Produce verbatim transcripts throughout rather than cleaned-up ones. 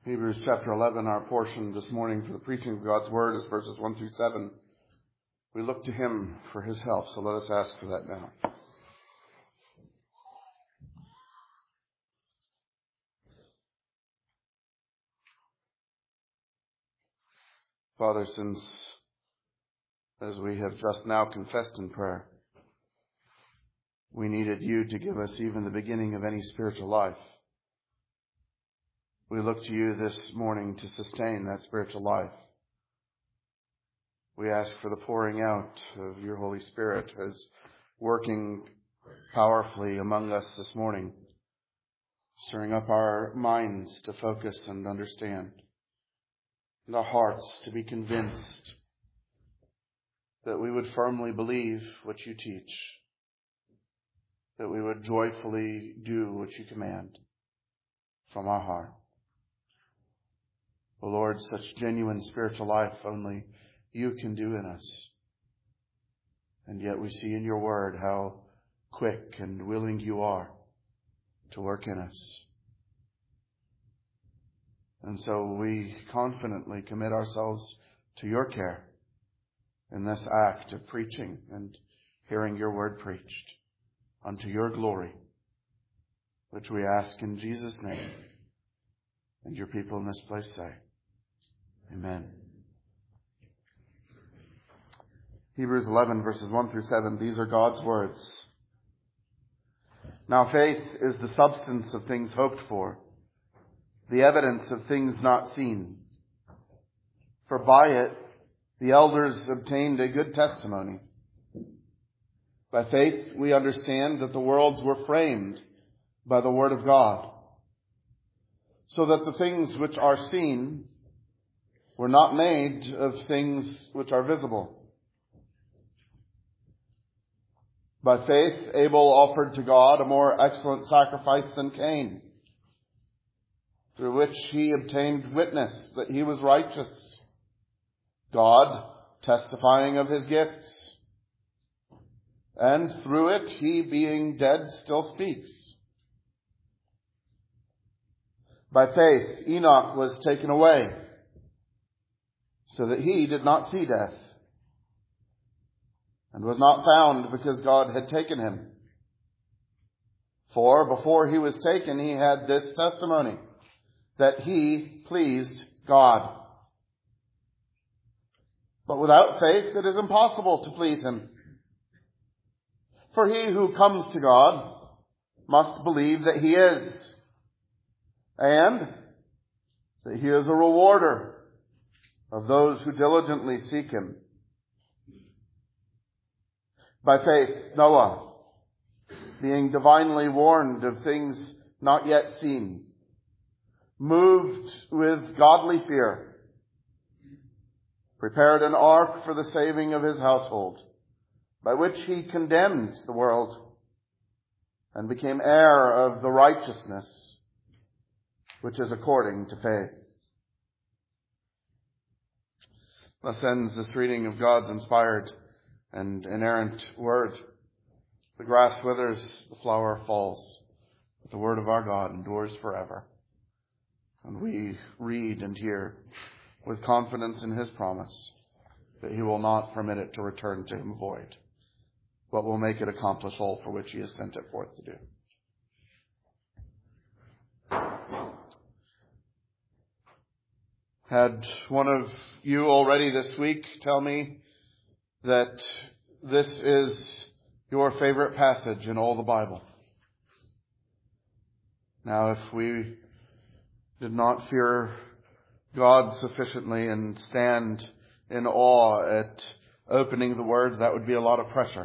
Hebrews chapter eleven, our portion this morning for the preaching of God's Word is verses one through seven. We look to Him for His help, so let us ask for that now. Father, since, as we have just now confessed in prayer, we needed You to give us even the beginning of any spiritual life, we look to You this morning to sustain that spiritual life. We ask for the pouring out of Your Holy Spirit as working powerfully among us this morning, stirring up our minds to focus and understand, and our hearts to be convinced that we would firmly believe what You teach, that we would joyfully do what You command from our heart. O Lord, such genuine spiritual life only You can do in us. And yet we see in Your Word how quick and willing You are to work in us. And so we confidently commit ourselves to Your care in this act of preaching and hearing Your Word preached unto Your glory, which we ask in Jesus' name. And Your people in this place say, Amen. Hebrews eleven, verses one through seven, these are God's words. Now faith is the substance of things hoped for, the evidence of things not seen. For by it the elders obtained a good testimony. By faith we understand that the worlds were framed by the word of God, so that the things which are seen were not made of things which are visible. By faith, Abel offered to God a more excellent sacrifice than Cain, through which he obtained witness that he was righteous, God testifying of his gifts. And through it, he being dead still speaks. By faith, Enoch was taken away, so that he did not see death, and was not found because God had taken him. For before he was taken, he had this testimony, that he pleased God. But without faith it is impossible to please Him. For he who comes to God must believe that He is, and that He is a rewarder of those who diligently seek Him. By faith, Noah, being divinely warned of things not yet seen, moved with godly fear, prepared an ark for the saving of his household, by which he condemned the world and became heir of the righteousness which is according to faith. Thus ends this reading of God's inspired and inerrant word. The grass withers, the flower falls, but the word of our God endures forever. And we read and hear with confidence in His promise that He will not permit it to return to Him void, but will make it accomplish all for which He has sent it forth to do. Had one of you already this week tell me that this is your favorite passage in all the Bible. Now, if we did not fear God sufficiently and stand in awe at opening the Word, that would be a lot of pressure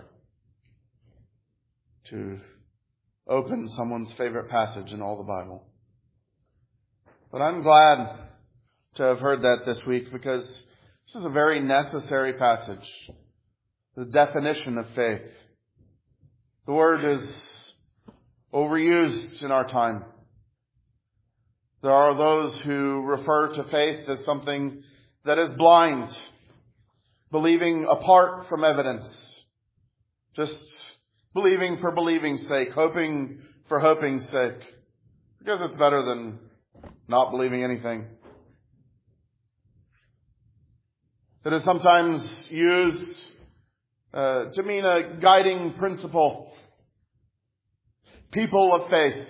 to open someone's favorite passage in all the Bible. But I'm glad to have heard that this week, because this is a very necessary passage. The definition of faith. The word is overused in our time. There are those who refer to faith as something that is blind, believing apart from evidence, just believing for believing's sake, hoping for hoping's sake, because it's better than not believing anything. It is sometimes used uh, to mean a guiding principle. People of faith.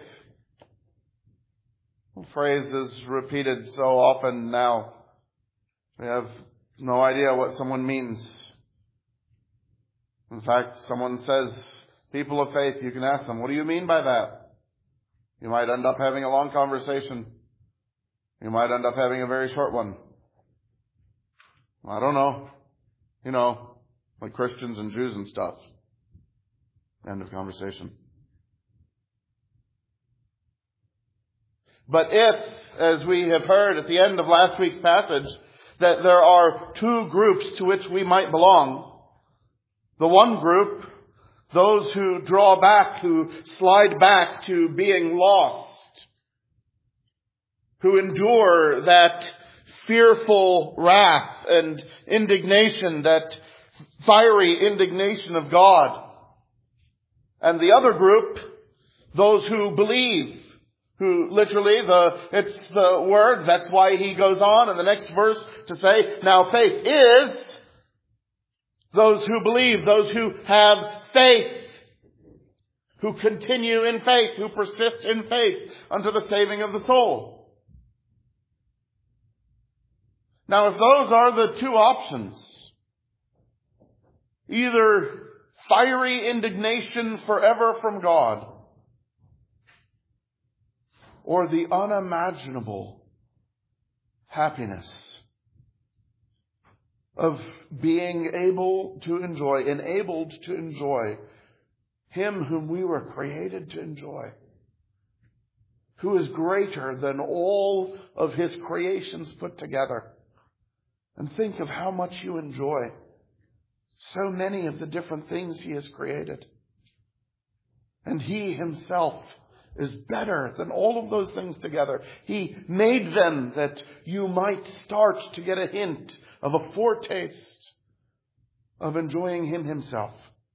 The phrase is repeated so often now. We have no idea what someone means. In fact, someone says, people of faith, you can ask them, what do you mean by that? You might end up having a long conversation. You might end up having a very short one. I don't know. You know, like Christians and Jews and stuff. End of conversation. But if, as we have heard at the end of last week's passage, that there are two groups to which we might belong. The one group, those who draw back, who slide back to being lost, who endure that fearful wrath and indignation, that fiery indignation of God. And the other group, those who believe, who literally, the it's the word, that's why he goes on in the next verse to say, now faith is those who believe, those who have faith, who continue in faith, who persist in faith unto the saving of the soul. Now, if those are the two options, either fiery indignation forever from God, or the unimaginable happiness of being able to enjoy, enabled to enjoy Him whom we were created to enjoy, who is greater than all of His creations put together. And think of how much you enjoy so many of the different things He has created. And He Himself is better than all of those things together. He made them that you might start to get a hint of a foretaste of enjoying Him Himself.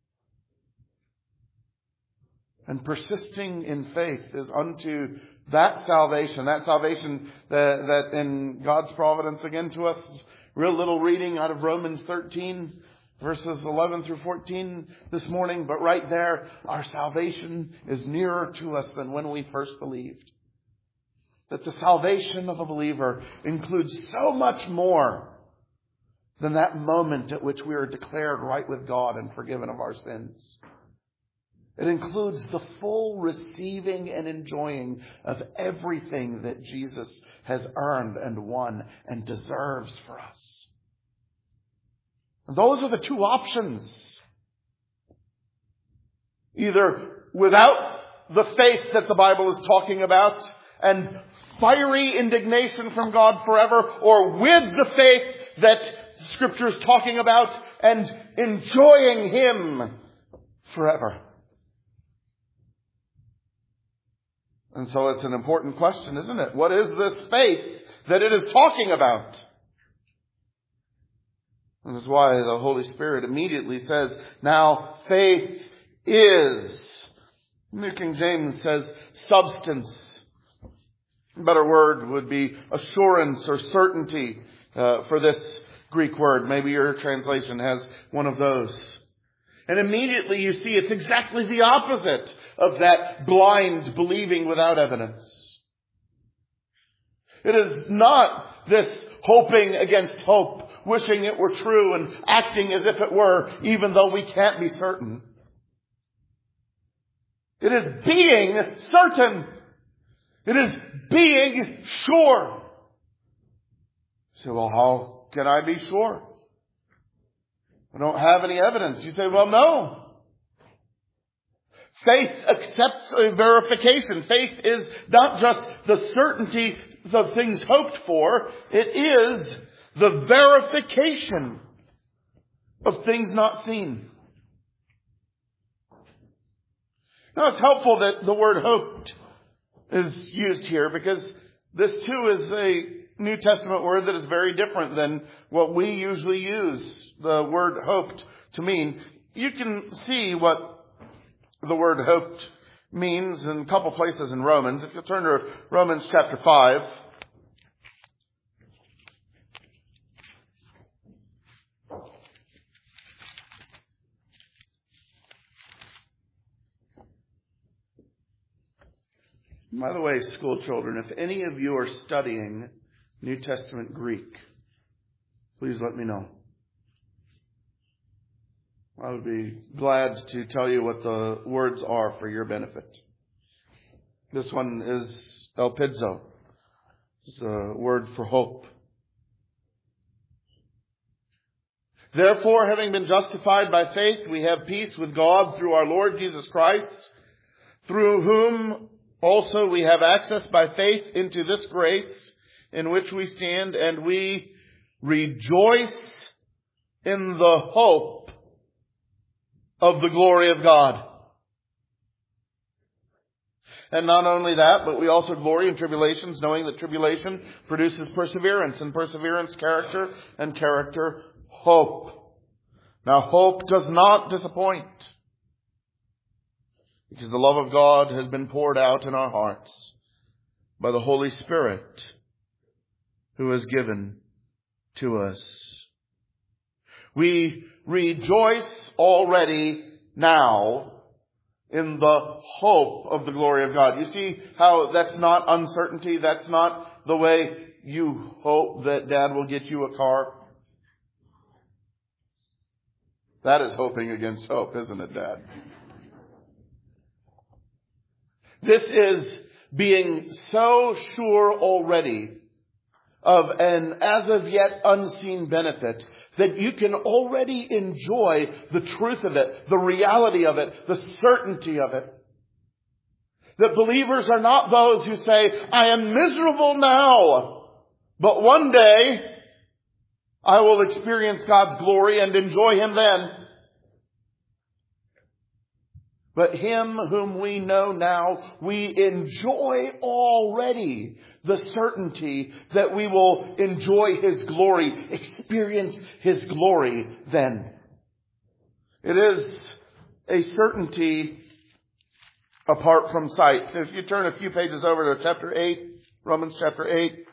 And persisting in faith is unto that salvation, that salvation that, that in God's providence again to us, real little reading out of Romans thirteen, verses eleven through fourteen this morning, but right there, our salvation is nearer to us than when we first believed. That the salvation of a believer includes so much more than that moment at which we are declared right with God and forgiven of our sins. It includes the full receiving and enjoying of everything that Jesus has earned and won and deserves for us. Those are the two options. Either without the faith that the Bible is talking about and fiery indignation from God forever, or with the faith that Scripture is talking about and enjoying Him forever. And so it's an important question, isn't it? What is this faith that it is talking about? And that's why the Holy Spirit immediately says, now faith is. New King James says substance. A better word would be assurance or certainty uh, for this Greek word. Maybe your translation has one of those. And immediately you see it's exactly the opposite of that blind believing without evidence. It is not this hoping against hope, wishing it were true and acting as if it were, even though we can't be certain. It is being certain. It is being sure. You say, well, how can I be sure? I don't have any evidence. You say, well, no. Faith accepts a verification. Faith is not just the certainty of things hoped for. It is the verification of things not seen. Now, it's helpful that the word hoped is used here, because this too is a New Testament word that is very different than what we usually use the word hoped to mean. You can see what the word hoped means in a couple places in Romans. If you turn to Romans chapter five, By the way, school children, if any of you are studying New Testament Greek, please let me know. I would be glad to tell you what the words are for your benefit. This one is elpizo. It's a word for hope. Therefore, having been justified by faith, we have peace with God through our Lord Jesus Christ, through whom also we have access by faith into this grace in which we stand, and we rejoice in the hope of the glory of God. And not only that, but we also glory in tribulations, knowing that tribulation produces perseverance, and perseverance character, and character hope. Now hope does not disappoint, because the love of God has been poured out in our hearts by the Holy Spirit who is given to us. We rejoice already now in the hope of the glory of God. You see how that's not uncertainty? That's not the way you hope that Dad will get you a car. That is hoping against hope, isn't it, Dad? This is being so sure already of an as of yet unseen benefit that you can already enjoy the truth of it, the reality of it, the certainty of it. That believers are not those who say, I am miserable now, but one day I will experience God's glory and enjoy Him then. But Him whom we know now, we enjoy already the certainty that we will enjoy His glory, experience His glory then. It is a certainty apart from sight. If you turn a few pages over to chapter eight, Romans chapter eight.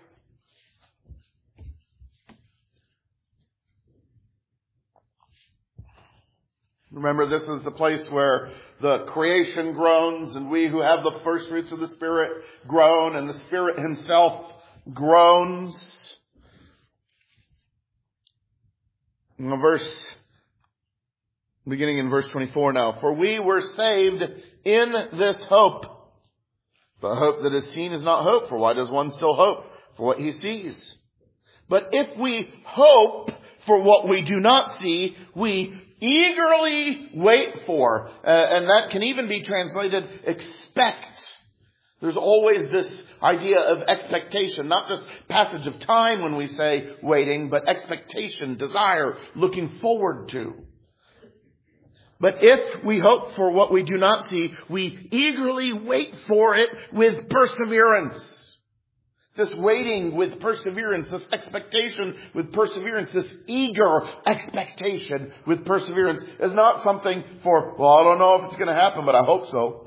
Remember, this is the place where the creation groans, and we who have the first fruits of the Spirit groan, and the Spirit Himself groans. In the verse, beginning in verse twenty-four now. For we were saved in this hope. But hope that is seen is not hope, for why does one still hope for what he sees? But if we hope for what we do not see, we eagerly wait for, uh, and that can even be translated expect. There's always this idea of expectation, not just passage of time when we say waiting, but expectation, desire, looking forward to. But if we hope for what we do not see, we eagerly wait for it with perseverance. This waiting with perseverance, this expectation with perseverance, this eager expectation with perseverance is not something for, well, I don't know if it's going to happen, but I hope so.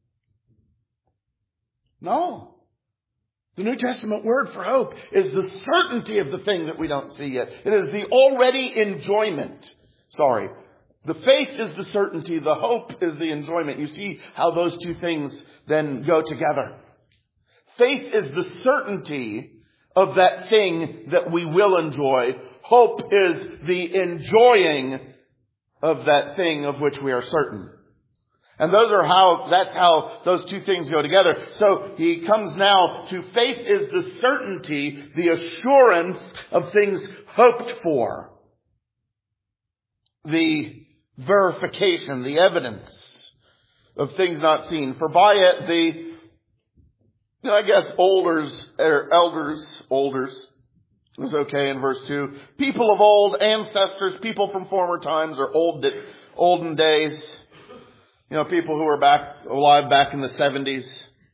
No. The New Testament word for hope is the certainty of the thing that we don't see yet. It is the already enjoyment. Sorry. The faith is the certainty. The hope is the enjoyment. You see how those two things then go together. Faith is the certainty of that thing that we will enjoy. Hope is the enjoying of that thing of which we are certain. And those are how, that's how those two things go together. So he comes now to faith is the certainty, the assurance of things hoped for. The verification, the evidence of things not seen. For by it the I guess olders, or elders, olders, is okay in verse two. People of old, ancestors, people from former times or old, olden days. You know, people who were back, alive back in the seventies.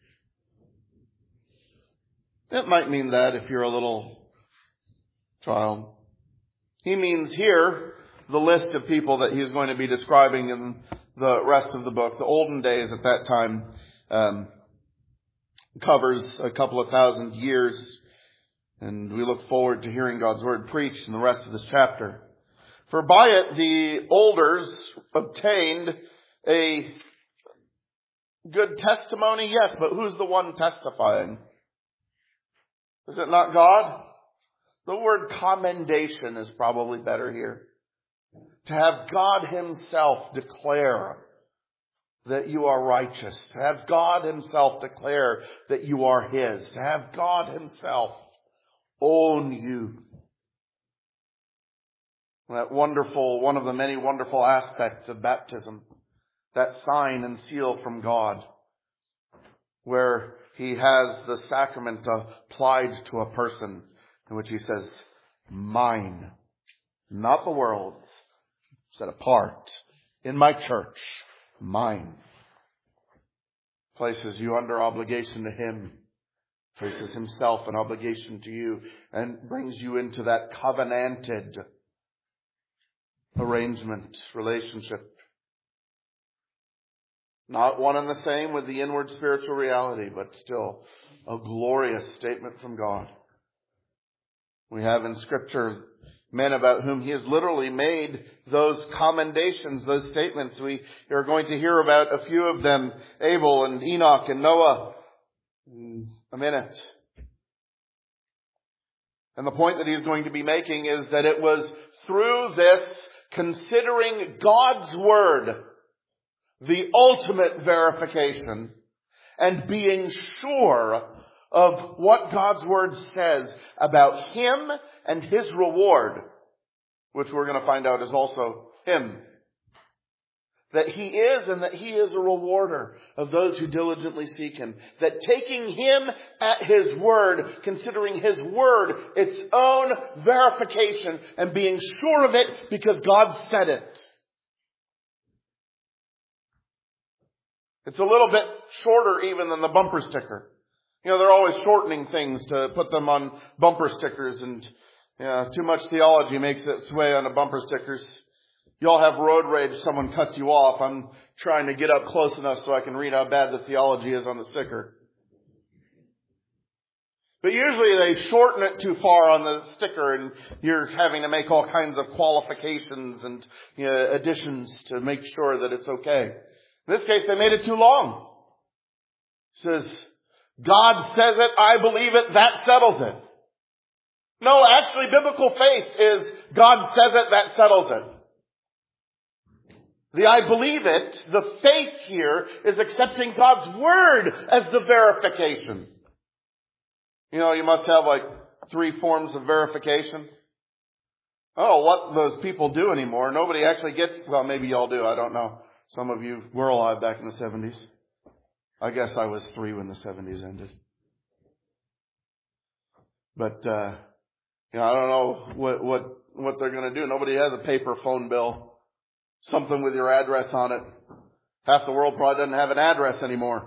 That might mean that if you're a little child. He means here the list of people that he's going to be describing in the rest of the book. The olden days at that time, um, covers a couple of thousand years, and we look forward to hearing God's word preached in the rest of this chapter. For by it the olders obtained a good testimony? Yes, but who's the one testifying? Is it not God? The word commendation is probably better here. To have God himself declare that you are righteous. To have God himself declare that you are his. To have God himself own you. That wonderful, one of the many wonderful aspects of baptism. That sign and seal from God. Where he has the sacrament applied to a person in which he says, mine, not the world's, set apart in my church, mine. Places you under obligation to him, places himself in obligation to you, and brings you into that covenanted arrangement, relationship. Not one and the same with the inward spiritual reality, but still a glorious statement from God. We have in Scripture men about whom he has literally made those commendations, those statements. We are going to hear about a few of them, Abel and Enoch and Noah, in a minute. And the point that he's going to be making is that it was through this, considering God's word, the ultimate verification, and being sure of what God's word says about him and his reward, which we're going to find out is also him. That he is and that he is a rewarder of those who diligently seek him. That taking him at his word, considering his word its own verification and being sure of it because God said it. It's a little bit shorter even than the bumper sticker. You know, they're always shortening things to put them on bumper stickers, and you know, too much theology makes its way onto bumper stickers. You all have road rage, someone cuts you off. I'm trying to get up close enough so I can read how bad the theology is on the sticker. But usually they shorten it too far on the sticker, and you're having to make all kinds of qualifications and you know, additions to make sure that it's okay. In this case, they made it too long. It says, God says it, I believe it, that settles it. No, actually, biblical faith is God says it, that settles it. The I believe it, the faith here is accepting God's word as the verification. You know, you must have like three forms of verification. I don't know what those people do anymore. Nobody actually gets, well, maybe y'all do, I don't know. Some of you were alive back in the seventies. I guess I was three when the seventies ended. But, uh, you know, I don't know what, what, what they're going to do. Nobody has a paper phone bill. Something with your address on it. Half the world probably doesn't have an address anymore.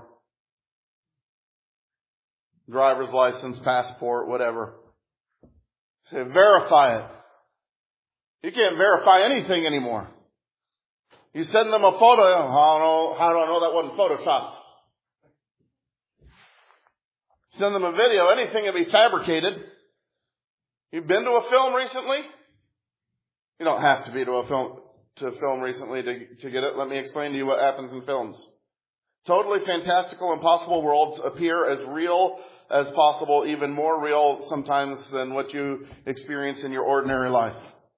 Driver's license, passport, whatever. Say, verify it. You can't verify anything anymore. You send them a photo. How do I know, how do I know that wasn't photoshopped? Send them a video, anything can be fabricated. You've been to a film recently? You don't have to be to a film to film recently to, to get it. Let me explain to you what happens in films. Totally fantastical, impossible worlds appear as real as possible, even more real sometimes than what you experience in your ordinary life.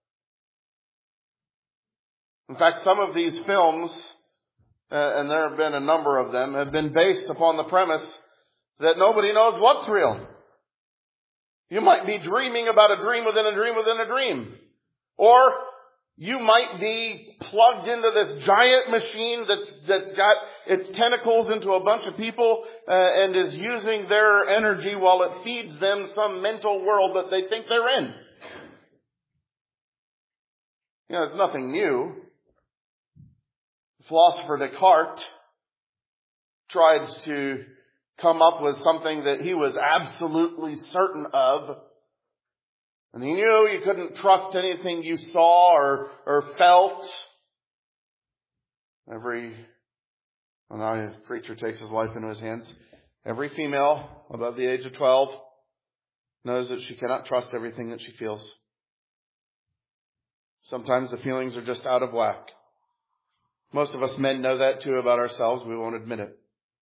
In fact, some of these films, uh, and there have been a number of them, have been based upon the premise that nobody knows what's real. You might be dreaming about a dream within a dream within a dream. Or you might be plugged into this giant machine that's, that's got its tentacles into a bunch of people uh, and is using their energy while it feeds them some mental world that they think they're in. You know, it's nothing new. The philosopher Descartes tried to come up with something that he was absolutely certain of. And he knew you couldn't trust anything you saw or, or felt. Every, when a preacher takes his life into his hands, every female above the age of twelve knows that she cannot trust everything that she feels. Sometimes the feelings are just out of whack. Most of us men know that too about ourselves. We won't admit it.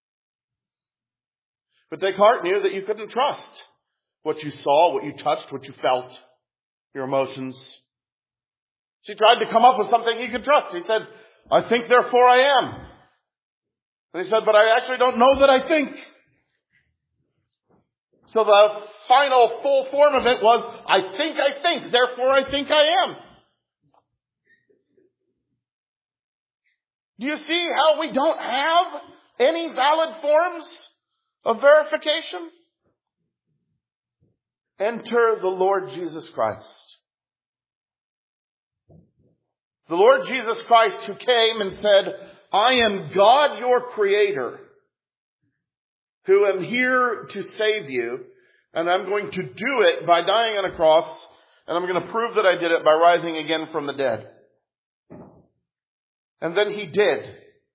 But Descartes knew that you couldn't trust what you saw, what you touched, what you felt, your emotions. So he tried to come up with something he could trust. He said, I think, therefore I am. And he said, but I actually don't know that I think. So the final full form of it was, I think I think, therefore I think I am. Do you see how we don't have any valid forms of verification? Enter the Lord Jesus Christ. The Lord Jesus Christ who came and said, I am God your Creator, who am here to save you, and I'm going to do it by dying on a cross, and I'm going to prove that I did it by rising again from the dead. And then he did.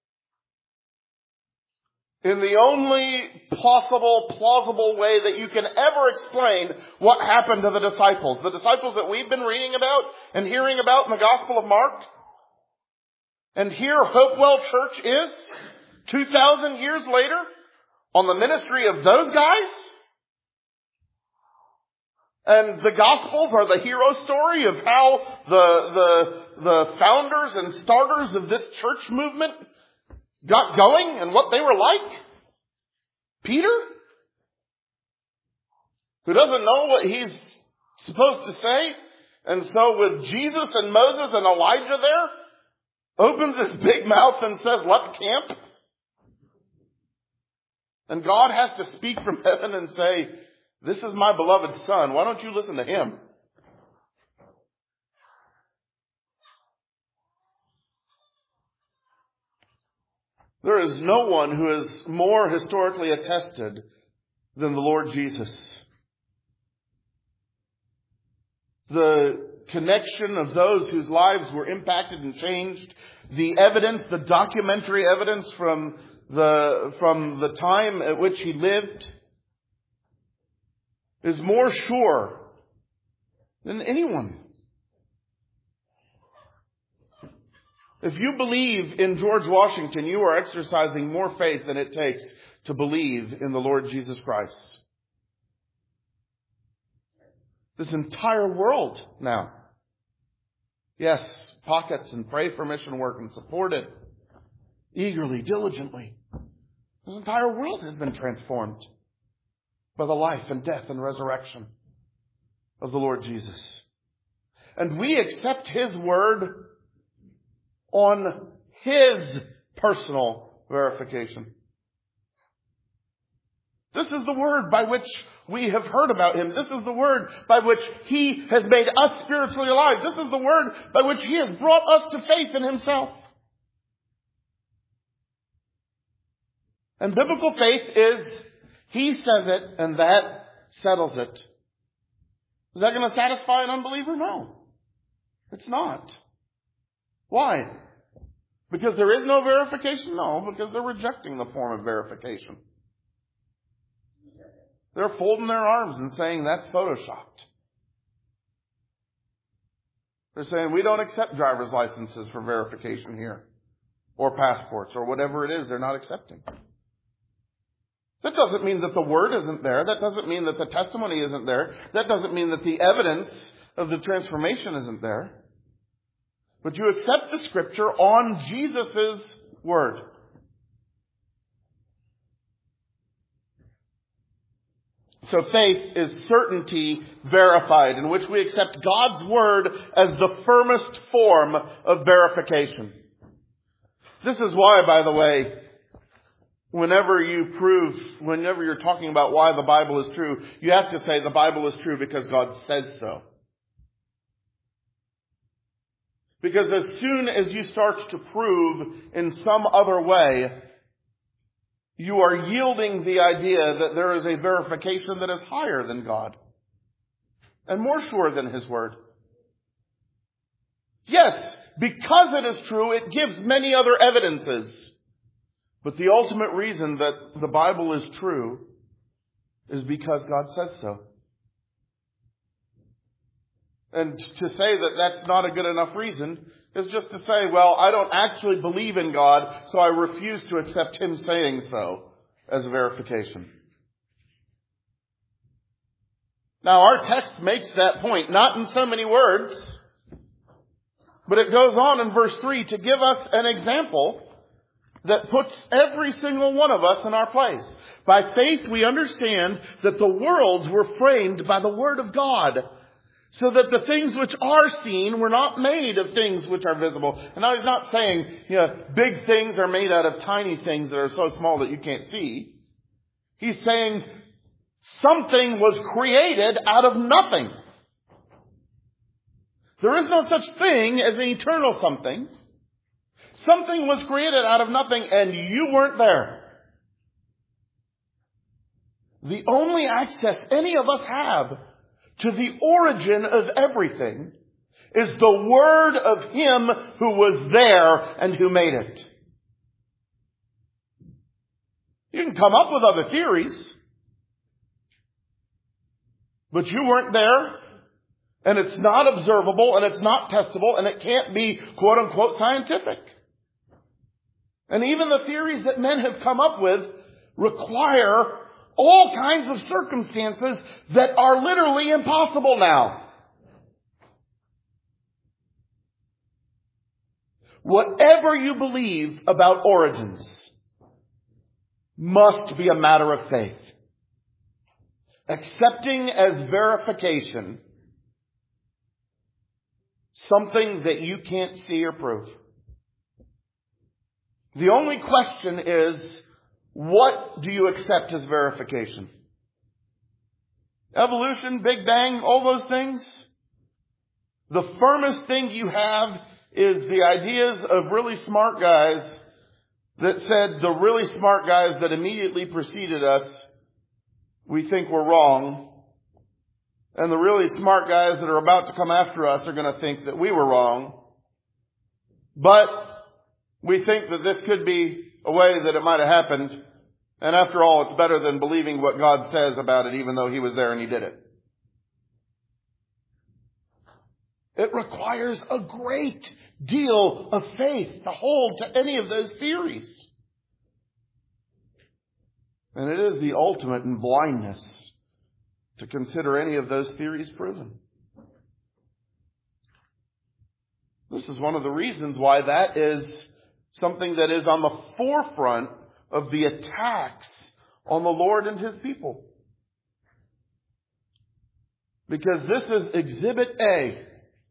In the only possible, plausible way that you can ever explain what happened to the disciples. The disciples that we've been reading about and hearing about in the Gospel of Mark. And here Hopewell Church is, two thousand years later, on the ministry of those guys. And the Gospels are the hero story of how the, the, the founders and starters of this church movement got going and what they were like. Peter, who doesn't know what he's supposed to say. And so with Jesus and Moses and Elijah there, opens his big mouth and says, let camp. And God has to speak from heaven and say, this is my beloved son. Why don't you listen to him? There is no one who is more historically attested than the Lord Jesus. The connection of those whose lives were impacted and changed, the evidence, the documentary evidence from the, from the time at which he lived, is more sure than anyone. If you believe in George Washington, you are exercising more faith than it takes to believe in the Lord Jesus Christ. This entire world now. Yes, pockets and pray for mission work and support it eagerly, diligently. This entire world has been transformed by the life and death and resurrection of the Lord Jesus. And we accept his word on his personal verification. This is the word by which we have heard about him. This is the word by which he has made us spiritually alive. This is the word by which he has brought us to faith in himself. And biblical faith is, he says it, and that settles it. Is that going to satisfy an unbeliever? No. It's not. Why? Because there is no verification? No, because they're rejecting the form of verification. They're folding their arms and saying that's photoshopped. They're saying we don't accept driver's licenses for verification here, or passports, or whatever it is they're not accepting. That doesn't mean that the word isn't there. That doesn't mean that the testimony isn't there. That doesn't mean that the evidence of the transformation isn't there. But you accept the scripture on Jesus' word. So faith is certainty verified, in which we accept God's word as the firmest form of verification. This is why, by the way, whenever you prove, whenever you're talking about why the Bible is true, you have to say the Bible is true because God says so. Because as soon as you start to prove in some other way, you are yielding the idea that there is a verification that is higher than God and more sure than his word. Yes, because it is true, it gives many other evidences. But the ultimate reason that the Bible is true is because God says so. And to say that that's not a good enough reason is just to say, well, I don't actually believe in God, so I refuse to accept him saying so as a verification. Now our text makes that point, not in so many words, but it goes on in verse three to give us an example that puts every single one of us in our place. By faith we understand that the worlds were framed by the Word of God, so that the things which are seen were not made of things which are visible. And now he's not saying, you know, big things are made out of tiny things that are so small that you can't see. He's saying something was created out of nothing. There is no such thing as an eternal something. Something was created out of nothing and you weren't there. The only access any of us have to the origin of everything is the word of Him who was there and who made it. You can come up with other theories, but you weren't there, and it's not observable, and it's not testable, and it can't be quote-unquote scientific. And even the theories that men have come up with require all kinds of circumstances that are literally impossible now. Whatever you believe about origins must be a matter of faith. Accepting as verification something that you can't see or prove. The only question is, what do you accept as verification? Evolution, Big Bang, all those things? The firmest thing you have is the ideas of really smart guys that said the really smart guys that immediately preceded us, we think we're wrong. And the really smart guys that are about to come after us are going to think that we were wrong. But we think that this could be a way that it might have happened. And after all, it's better than believing what God says about it, even though He was there and He did it. It requires a great deal of faith to hold to any of those theories. And it is the ultimate in blindness to consider any of those theories proven. This is one of the reasons why that is something that is on the forefront of the attacks on the Lord and His people. Because this is Exhibit A.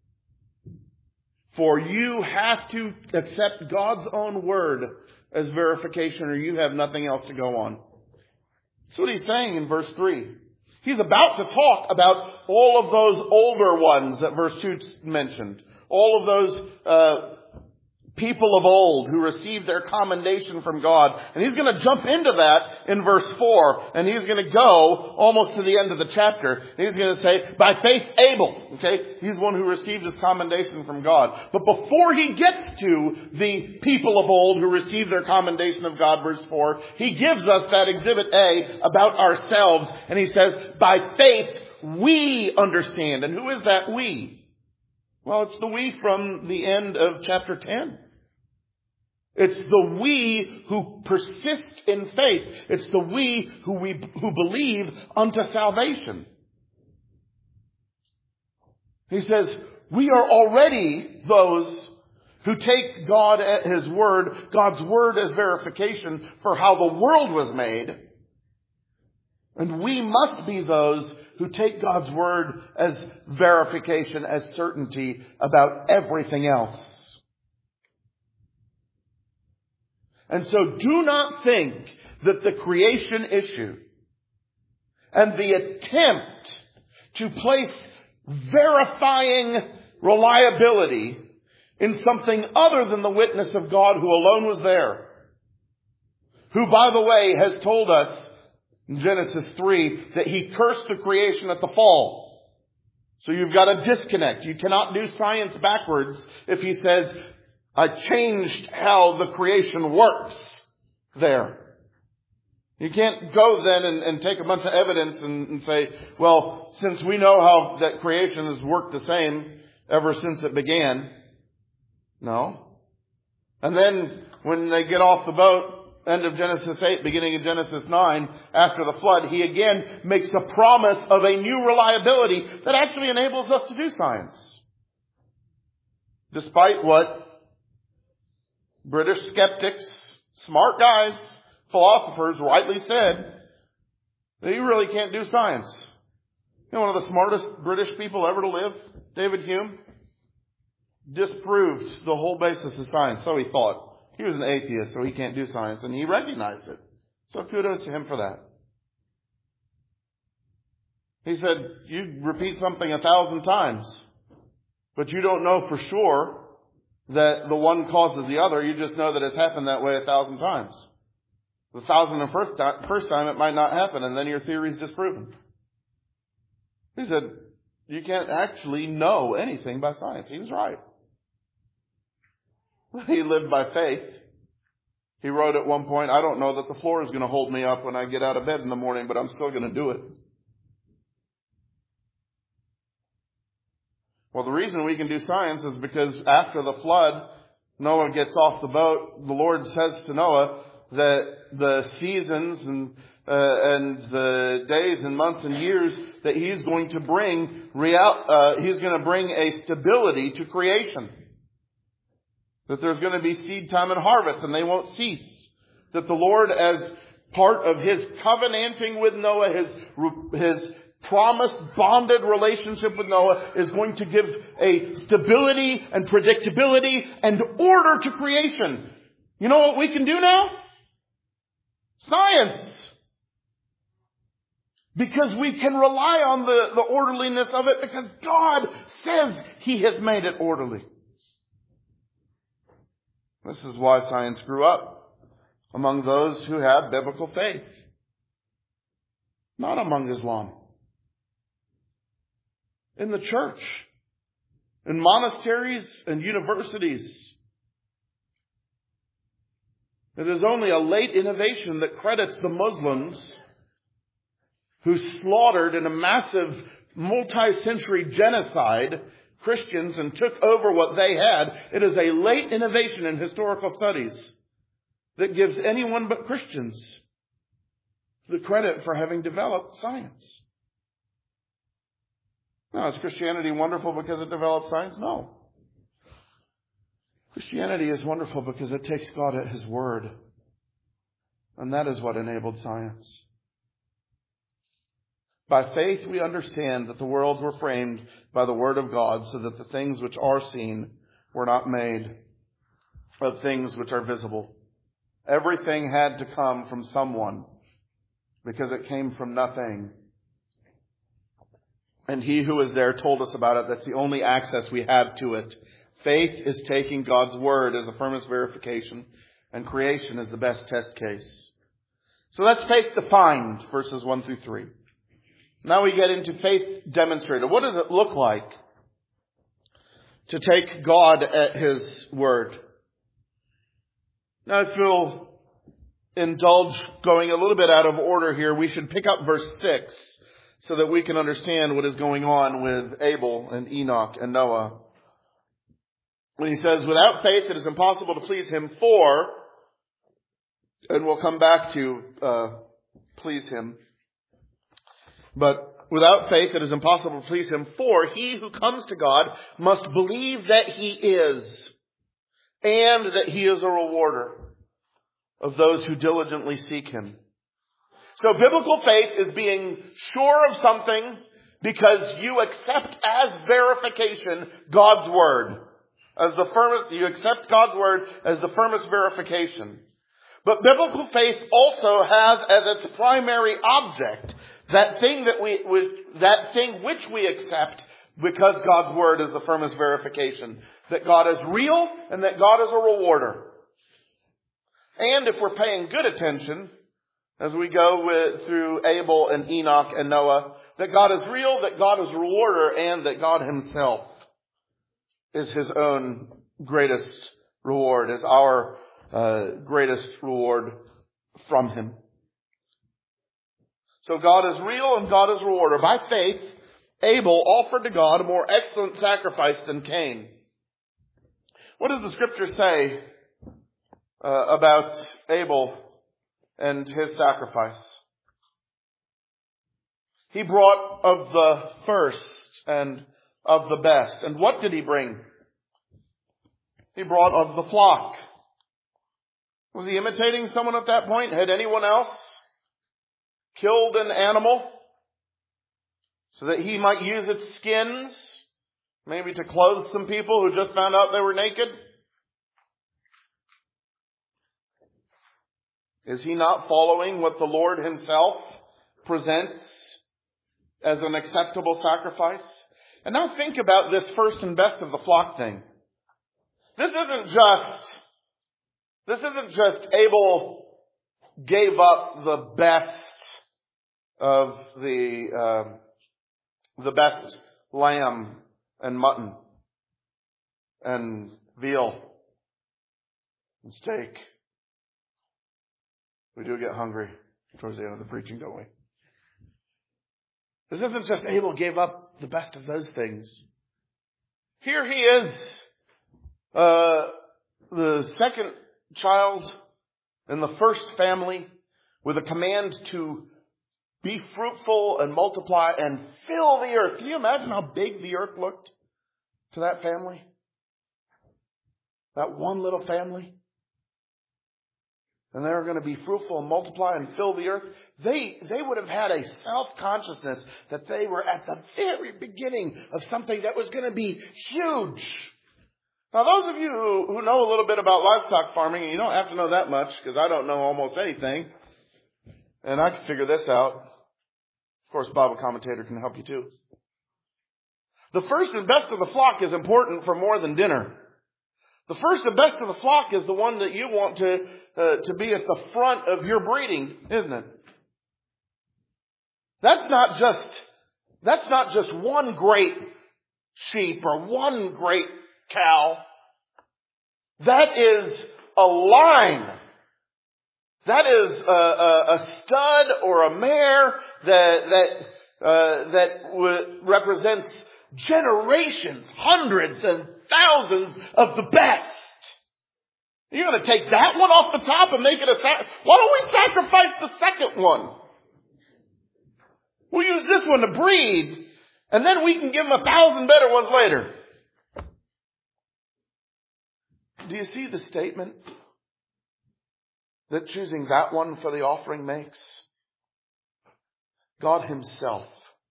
For you have to accept God's own word as verification, or you have nothing else to go on. That's what he's saying in verse three. He's about to talk about all of those older ones that verse two mentioned. All of those uh people of old who received their commendation from God. And he's going to jump into that in verse four. And he's going to go almost to the end of the chapter. And he's going to say, by faith Abel. Okay? He's one who received his commendation from God. But before he gets to the people of old who received their commendation of God, verse four, he gives us that exhibit A about ourselves. And he says, by faith we understand. And who is that we? Well, it's the we from the end of chapter ten. It's the we who persist in faith. It's the we who we who believe unto salvation. He says, we are already those who take God at His word, God's word as verification for how the world was made. And we must be those who take God's word as verification, as certainty about everything else. And so do not think that the creation issue and the attempt to place verifying reliability in something other than the witness of God who alone was there, who, by the way, has told us in Genesis three that He cursed the creation at the fall. So you've got a disconnect. You cannot do science backwards if He says, I changed how the creation works there. You can't go then and, and take a bunch of evidence and, and say, well, since we know how that creation has worked the same ever since it began. No. And then when they get off the boat end of Genesis eight, beginning of Genesis nine, after the flood, he again makes a promise of a new reliability that actually enables us to do science. Despite what British skeptics, smart guys, philosophers rightly said, that you really can't do science. You know, one of the smartest British people ever to live, David Hume, disproved the whole basis of science. So he thought. He was an atheist, so he can't do science, and he recognized it. So kudos to him for that. He said, you repeat something a thousand times, but you don't know for sure that the one causes the other. You just know that it's happened that way a thousand times. The thousand and first time, first time it might not happen, and then your theory is disproven. He said, you can't actually know anything by science. He was right. He lived by faith. He wrote at one point, I don't know that the floor is going to hold me up when I get out of bed in the morning, but I'm still going to do it. Well, the reason we can do science is because after the flood, Noah gets off the boat. The Lord says to Noah that the seasons and uh, and the days and months and years that he's going to bring real, uh, he's going to bring a stability to creation. That there's going to be seed time and harvest, and they won't cease. That the Lord, as part of His covenanting with Noah, His, His promised bonded relationship with Noah, is going to give a stability and predictability and order to creation. You know what we can do now? Science. Because we can rely on the, the orderliness of it, because God says He has made it orderly. This is why science grew up among those who have biblical faith, not among Islam. In the church, in monasteries and universities. It is only a late innovation that credits the Muslims who slaughtered in a massive multi-century genocide Christians and took over what they had. It is a late innovation in historical studies that gives anyone but Christians the credit for having developed science. Now, is Christianity wonderful because it developed science? No. Christianity is wonderful because it takes God at His word. And that is what enabled science. By faith we understand that the worlds were framed by the word of God, so that the things which are seen were not made of things which are visible. Everything had to come from someone, because it came from nothing. And he who was there told us about it. That's the only access we have to it. Faith is taking God's word as the firmest verification, and creation is the best test case. So that's faith defined, verses one through three. Now we get into faith demonstrated. What does it look like to take God at His word? Now, if you'll indulge going a little bit out of order here, we should pick up verse six so that we can understand what is going on with Abel and Enoch and Noah. When he says, without faith it is impossible to please Him, for, and we'll come back to uh, please Him, but without faith it is impossible to please Him, for he who comes to God must believe that He is, and that He is a rewarder of those who diligently seek Him. So biblical faith is being sure of something because you accept as verification God's word. As the firmest, you accept God's word as the firmest verification. But biblical faith also has as its primary object that thing that we, that thing which we accept because God's word is the firmest verification. That God is real and that God is a rewarder. And if we're paying good attention, as we go with, through Abel and Enoch and Noah, that God is real, that God is a rewarder, and that God Himself is His own greatest reward, is our uh, greatest reward from Him. So God is real and God is a rewarder. By faith, Abel offered to God a more excellent sacrifice than Cain. What does the Scripture say uh, about Abel and his sacrifice. He brought of the first and of the best. And what did he bring? He brought of the flock. Was he imitating someone at that point? Had anyone else killed an animal so that he might use its skins, maybe to clothe some people who just found out they were naked? Is he not following what the Lord himself presents as an acceptable sacrifice? And now think about this first and best of the flock thing. This isn't just, this isn't just Abel gave up the best of the, uh, the best lamb and mutton and veal and steak. We do get hungry towards the end of the preaching, don't we? This isn't just Abel gave up the best of those things. Here he is, uh, the second child in the first family, with a command to be fruitful and multiply and fill the earth. Can you imagine how big the earth looked to that family? That one little family? And they were going to be fruitful and multiply and fill the earth. They, they would have had a self-consciousness that they were at the very beginning of something that was going to be huge. Now, those of you who, who know a little bit about livestock farming, and you don't have to know that much because I don't know almost anything, and I can figure this out. Of course, Bible commentator can help you too. The first and best of the flock is important for more than dinner. The first and best of the flock is the one that you want to uh, to be at the front of your breeding, isn't it? That's not just that's not just one great sheep or one great cow. That is a line. That is a, a, a stud or a mare that that uh, that w- represents generations, hundreds and thousands of the best. You're going to take that one off the top and make it a sac- Why don't we sacrifice the second one? We'll use this one to breed, and then we can give them a thousand better ones later. Do you see the statement that choosing that one for the offering makes? God himself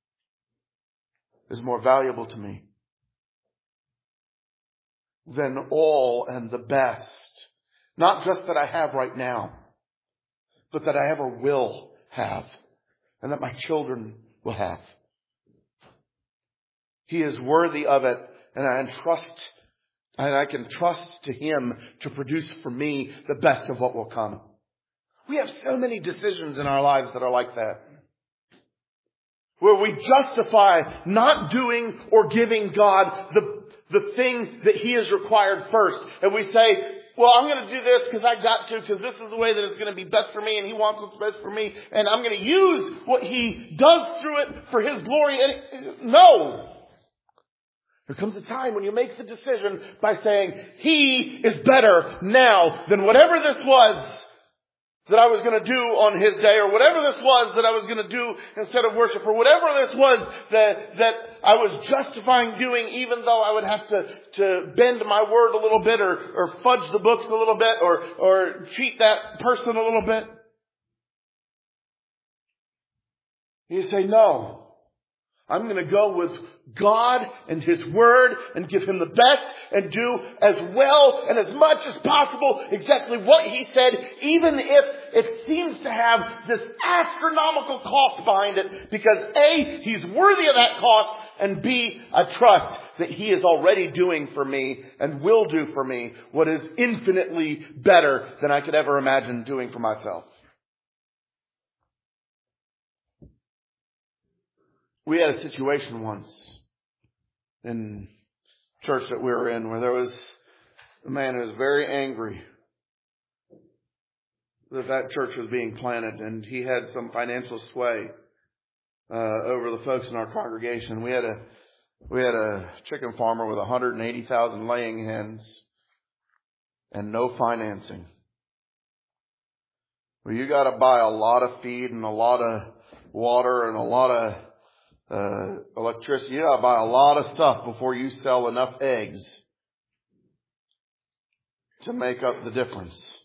is more valuable to me than all and the best. Not just that I have right now, but that I ever will have, and that my children will have. He is worthy of it, and I entrust, and I can trust to him to produce for me the best of what will come. We have so many decisions in our lives that are like that, where we justify not doing or giving God the, the thing that he has required first. And we say, well, I'm going to do this because I got to, because this is the way that it's going to be best for me, and he wants what's best for me, and I'm going to use what he does through it for his glory. And it, no! There comes a time when you make the decision by saying, he is better now than whatever this was that I was going to do on his day, or whatever this was that I was going to do instead of worship, or whatever this was that, that I was justifying doing, even though I would have to, to bend my word a little bit, or, or fudge the books a little bit, or, or cheat that person a little bit. You say, no. I'm going to go with God and his word and give him the best and do as well and as much as possible exactly what he said, even if it seems to have this astronomical cost behind it, because A, he's worthy of that cost, and B, I trust that he is already doing for me and will do for me what is infinitely better than I could ever imagine doing for myself. We had a situation once in church that we were in where there was a man who was very angry that that church was being planted, and he had some financial sway uh, over the folks in our congregation. We had a we had a chicken farmer with one hundred eighty thousand laying hens and no financing. Well, you got to buy a lot of feed and a lot of water and a lot of uh, electricity. You got to buy a lot of stuff before you sell enough eggs to make up the difference.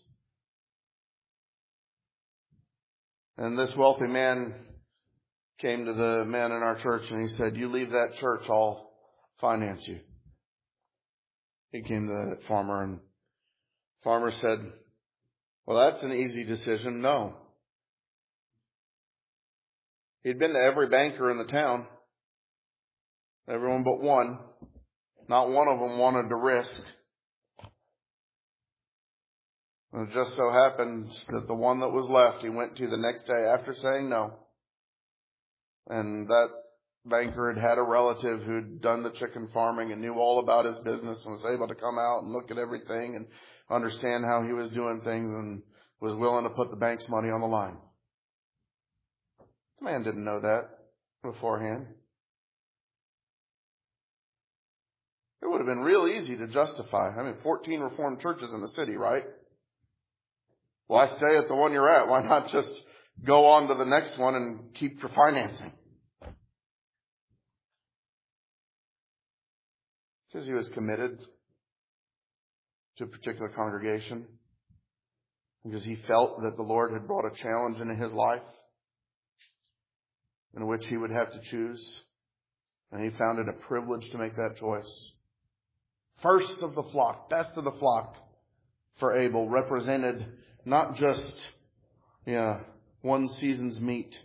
And this wealthy man came to the man in our church and he said, "You leave that church, I'll finance you." He came to the farmer and the farmer said, "Well, that's an easy decision." No. He'd been to every banker in the town. Everyone but one. Not one of them wanted to risk. And it just so happened that the one that was left, he went to the next day after saying no. And that banker had had a relative who'd done the chicken farming and knew all about his business and was able to come out and look at everything and understand how he was doing things and was willing to put the bank's money on the line. The man didn't know that beforehand. It would have been real easy to justify. I mean, fourteen Reformed churches in the city, right? Why stay at the one you're at? Why not just go on to the next one and keep your financing? Because he was committed to a particular congregation. Because he felt that the Lord had brought a challenge into his life in which he would have to choose. And he found it a privilege to make that choice. First of the flock, best of the flock for Abel, represented not just yeah, one season's meat.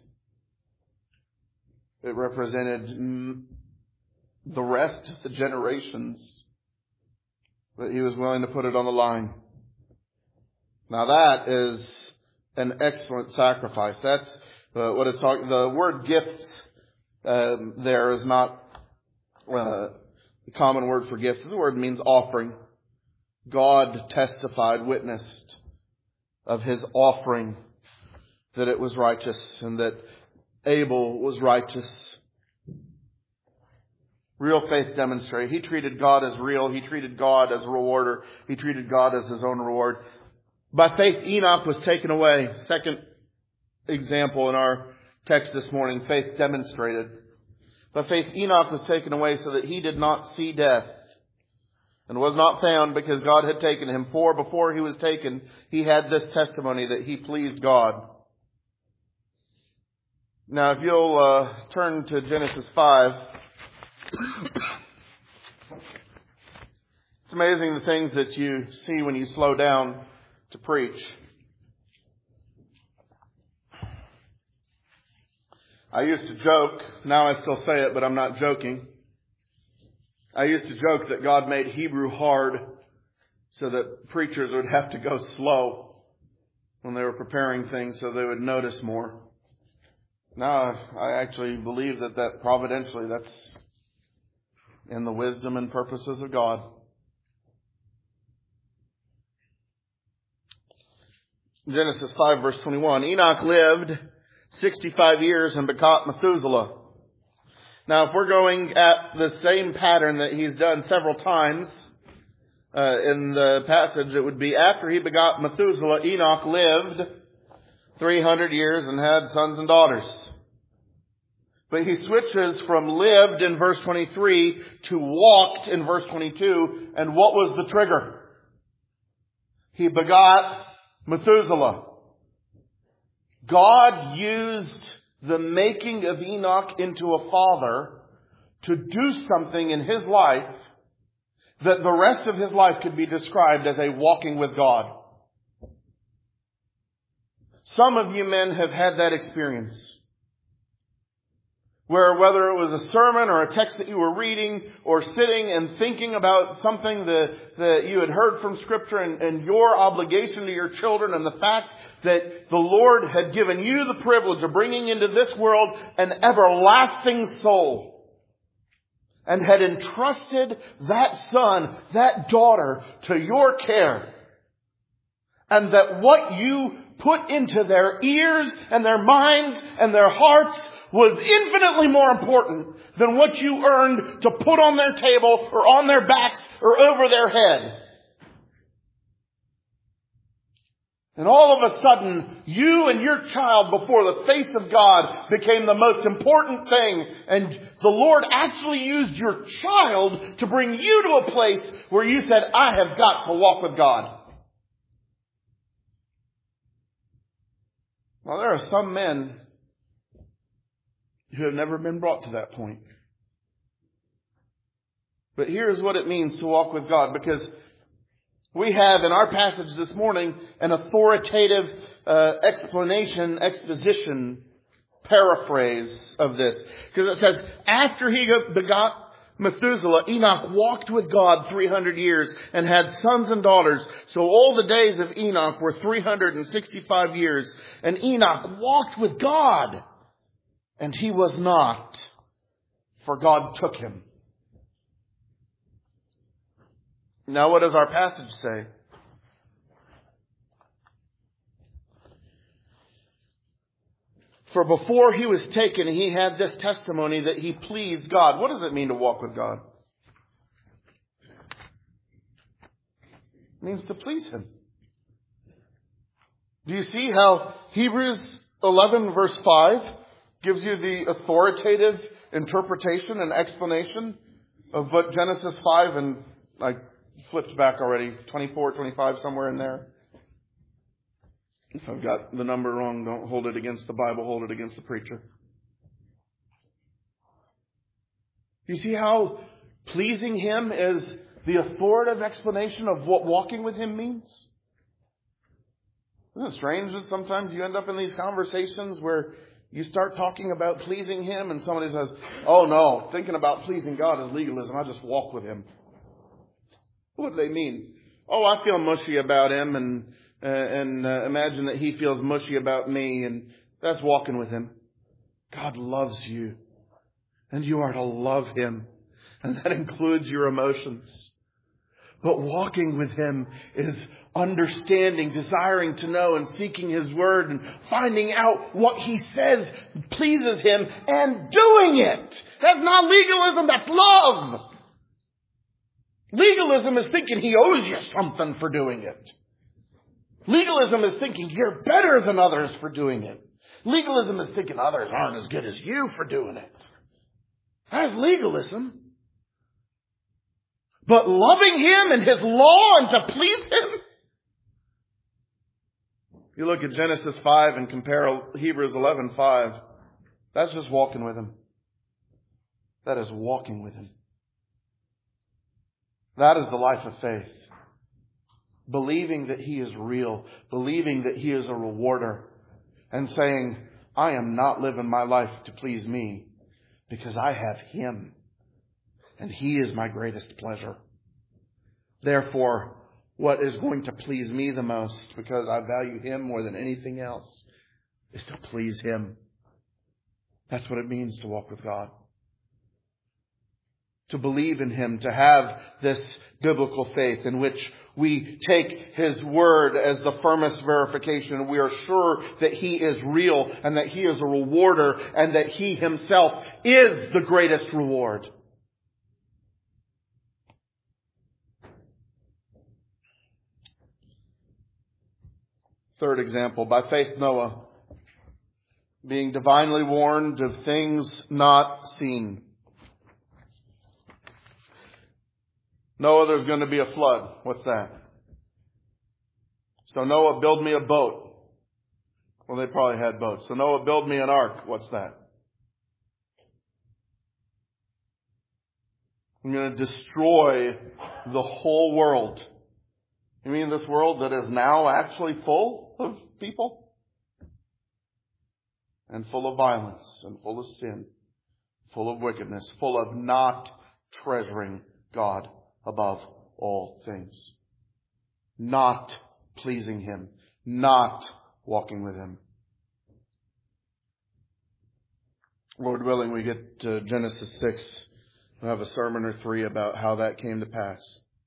It represented the rest of the generations that he was willing to put it on the line. Now that is an excellent sacrifice. That's uh, what it's talking. The word gifts um, there is not uh, the common word for gifts. The word means offering. God testified, witnessed of his offering that it was righteous and that Abel was righteous. Real faith demonstrated. He treated God as real. He treated God as a rewarder. He treated God as his own reward. By faith, Enoch was taken away. Second example in our text this morning, faith demonstrated. By faith, Enoch was taken away so that he did not see death, and was not found because God had taken him. For before he was taken, he had this testimony that he pleased God. Now, if you'll uh, turn to Genesis five. It's amazing the things that you see when you slow down to preach. I used to joke, now I still say it, but I'm not joking. I used to joke that God made Hebrew hard so that preachers would have to go slow when they were preparing things so they would notice more. Now, I actually believe that, that providentially that's in the wisdom and purposes of God. Genesis five verse twenty-one. Enoch lived sixty-five years and begot Methuselah. Now, if we're going at the same pattern that he's done several times uh, in the passage, it would be after he begot Methuselah, Enoch lived three hundred years and had sons and daughters. But he switches from lived in verse twenty-three to walked in verse twenty-two. And what was the trigger? He begot Methuselah. God used the making of Enoch into a father to do something in his life that the rest of his life could be described as a walking with God. Some of you men have had that experience. Where whether it was a sermon or a text that you were reading or sitting and thinking about something that, that you had heard from Scripture and, and your obligation to your children and the fact that the Lord had given you the privilege of bringing into this world an everlasting soul and had entrusted that son, that daughter to your care. And that what you put into their ears and their minds and their hearts was infinitely more important than what you earned to put on their table or on their backs or over their head. And all of a sudden, you and your child before the face of God became the most important thing. And the Lord actually used your child to bring you to a place where you said, I have got to walk with God. Well, there are some men who have never been brought to that point. But here's what it means to walk with God, because we have in our passage this morning an authoritative uh, explanation, exposition, paraphrase of this. Because it says, after he begot Methuselah, Enoch walked with God three hundred years and had sons and daughters. So all the days of Enoch were three hundred sixty-five years. And Enoch walked with God, and he was not, for God took him. Now, what does our passage say? For before he was taken, he had this testimony that he pleased God. What does it mean to walk with God? It means to please him. Do you see how Hebrews eleven verse five gives you the authoritative interpretation and explanation of what Genesis five and like flipped back already, twenty-four, twenty-five, somewhere in there. If I've got the number wrong, don't hold it against the Bible, hold it against the preacher. You see how pleasing him is the authoritative explanation of what walking with him means? Isn't it strange that sometimes you end up in these conversations where you start talking about pleasing him and somebody says, oh no, thinking about pleasing God is legalism, I just walk with him. What do they mean? Oh, I feel mushy about him and uh, and uh, imagine that he feels mushy about me, and that's walking with him. God loves you, and you are to love him, and that includes your emotions. But walking with him is understanding, desiring to know, and seeking his word, and finding out what he says pleases him, and doing it. That's not legalism, that's love. Legalism is thinking he owes you something for doing it. Legalism is thinking you're better than others for doing it. Legalism is thinking others aren't as good as you for doing it. That's legalism. But loving him and his law and to please him. You look at Genesis five and compare Hebrews eleven five. That's just walking with him. That is walking with him. That is the life of faith. Believing that he is real. Believing that he is a rewarder. And saying, I am not living my life to please me because I have him. And he is my greatest pleasure. Therefore, what is going to please me the most, because I value him more than anything else, is to please him. That's what it means to walk with God. To believe in him, to have this biblical faith in which we take his word as the firmest verification. We are sure that he is real and that he is a rewarder and that he himself is the greatest reward. Third example, by faith Noah, being divinely warned of things not seen. Noah, there's going to be a flood. What's that? So Noah, build me a boat. Well, they probably had boats. So Noah, build me an ark. What's that? I'm going to destroy the whole world. You mean this world that is now actually full of people? And full of violence, and full of sin, full of wickedness, full of not treasuring God above all things. Not pleasing him. Not walking with him. Lord willing, we get to Genesis six. We'll have a sermon or three about how that came to pass.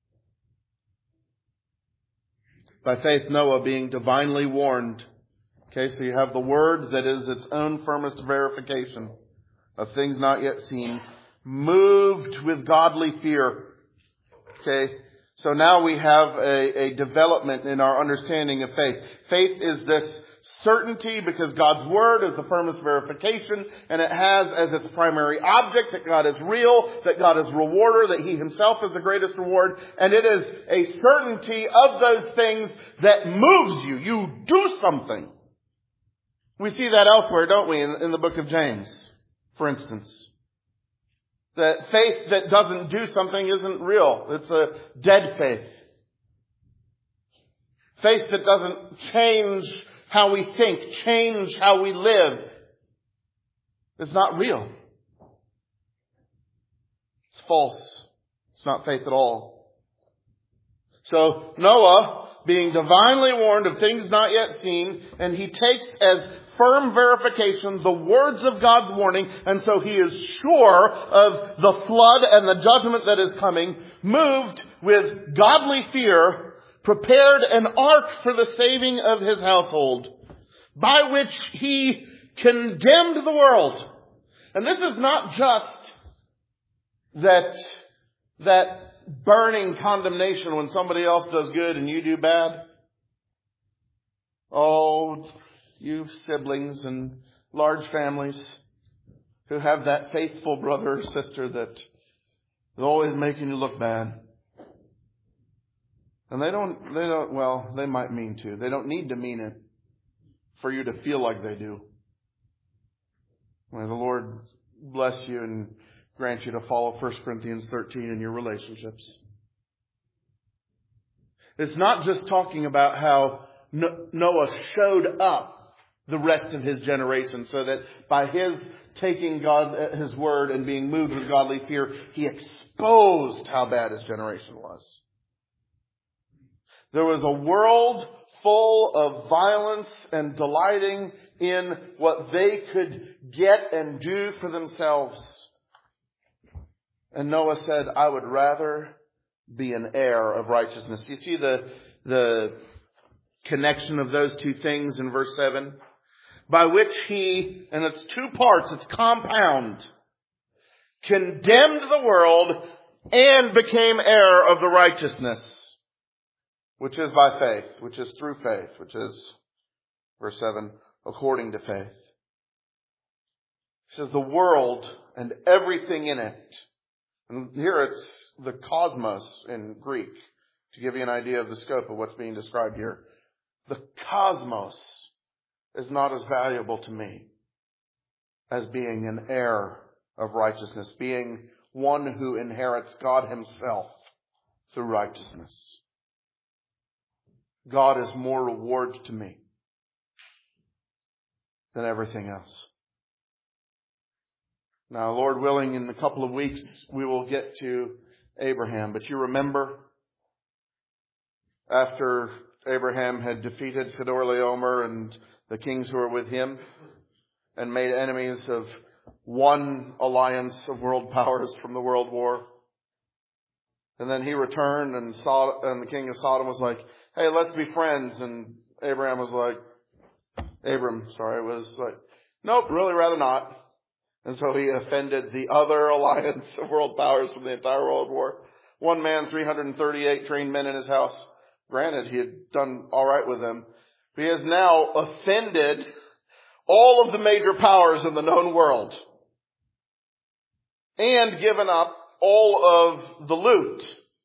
By faith, Noah, being divinely warned. Okay, so you have the word that is its own firmest verification of things not yet seen. Moved with godly fear. Okay, So now we have a, a development in our understanding of faith. Faith is this certainty because God's Word is the firmest verification, and it has as its primary object that God is real, that God is rewarder, that He Himself is the greatest reward, and it is a certainty of those things that moves you. You do something. We see that elsewhere, don't we, in, in the book of James, for instance. That faith that doesn't do something isn't real. It's a dead faith. Faith that doesn't change how we think, change how we live, is not real. It's false. It's not faith at all. So Noah, being divinely warned of things not yet seen, and he takes as firm verification the words of God's warning, and so he is sure of the flood and the judgment that is coming, moved with godly fear, prepared an ark for the saving of his household, by which he condemned the world. And this is not just that, that burning condemnation when somebody else does good and you do bad. Oh, you siblings and large families who have that faithful brother or sister that is always making you look bad. And they don't, they don't, well, they might mean to. They don't need to mean it for you to feel like they do. May the Lord bless you and grant you to follow First Corinthians thirteen in your relationships. It's not just talking about how Noah showed up the rest of his generation so that by his taking God, his word and being moved with godly fear, he exposed how bad his generation was. There was a world full of violence and delighting in what they could get and do for themselves. And Noah said, I would rather be an heir of righteousness. You see the, the connection of those two things in verse seven? By which he, and it's two parts, it's compound, condemned the world and became heir of the righteousness, which is by faith, which is through faith, which is, verse seven, according to faith. He says the world and everything in it. And here it's the cosmos in Greek, to give you an idea of the scope of what's being described here. The cosmos is not as valuable to me as being an heir of righteousness, being one who inherits God Himself through righteousness. God is more reward to me than everything else. Now, Lord willing, in a couple of weeks, we will get to Abraham. But you remember, after Abraham had defeated Chedorlaomer and the kings who were with him, and made enemies of one alliance of world powers from the world war. And then he returned, and, Sod- and the king of Sodom was like, hey, let's be friends. And Abraham was like, Abram, sorry, was like, nope, really rather not. And so he offended the other alliance of world powers from the entire world war. One man, three hundred thirty-eight trained men in his house. Granted, he had done all right with them. But he has now offended all of the major powers in the known world. And given up all of the loot.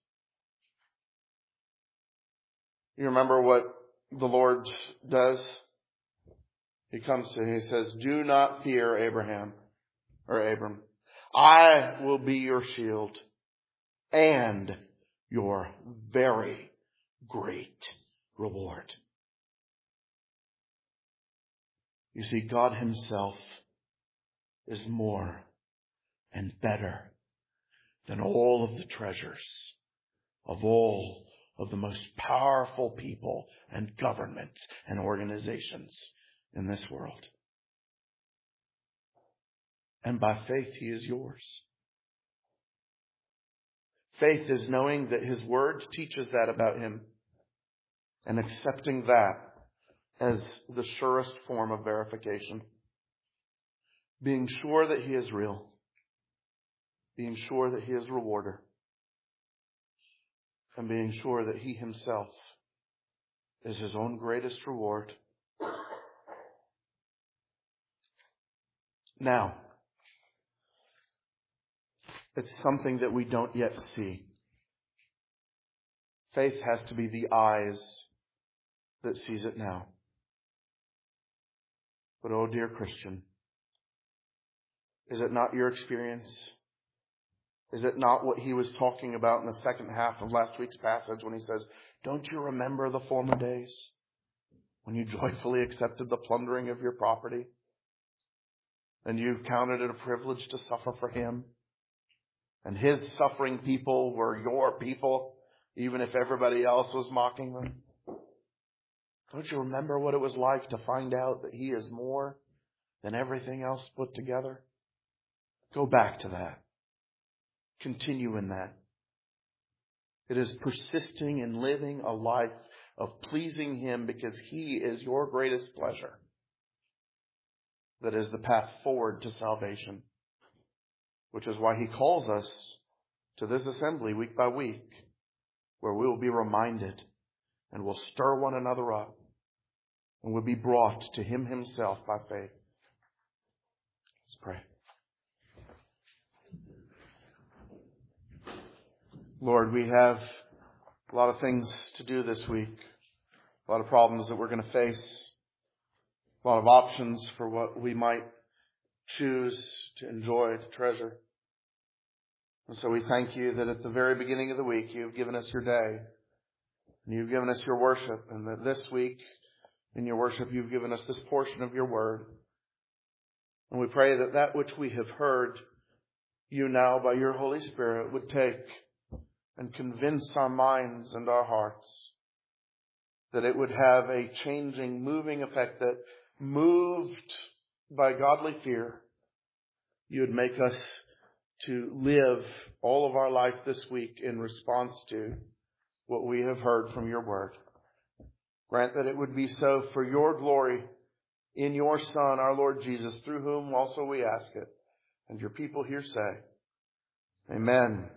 You remember what the Lord does? He comes to him, he says, do not fear, Abraham, or Abram. I will be your shield and your very great reward. You see, God Himself is more and better than all of the treasures of all of the most powerful people and governments and organizations in this world. And by faith, He is yours. Faith is knowing that His Word teaches that about Him and accepting that as the surest form of verification. Being sure that He is real. Being sure that He is rewarder. and being sure that He Himself is His own greatest reward. Now, it's something that we don't yet see. Faith has to be the eyes that sees it now. But oh dear Christian, is it not your experience? Is it not what he was talking about in the second half of last week's passage when he says, don't you remember the former days when you joyfully accepted the plundering of your property and you counted it a privilege to suffer for Him? And His suffering people were your people, even if everybody else was mocking them. Don't you remember what it was like to find out that He is more than everything else put together? Go back to that. Continue in that. It is persisting in living a life of pleasing Him because He is your greatest pleasure that is the path forward to salvation. Which is why He calls us to this assembly week by week, where we will be reminded and will stir one another up and will be brought to Him Himself by faith. Let's pray. Lord, we have a lot of things to do this week, a lot of problems that we're going to face, a lot of options for what we might choose to enjoy, to treasure. And so we thank You that at the very beginning of the week, You've given us Your day, and You've given us Your worship, and that this week in Your worship, You've given us this portion of Your word. And we pray that that which we have heard, You now by Your Holy Spirit would take and convince our minds and our hearts, that it would have a changing, moving effect, that moved by godly fear, You would make us to live all of our life this week in response to what we have heard from Your word. Grant that it would be so for Your glory in Your Son, our Lord Jesus, through whom also we ask it. And Your people here say, Amen.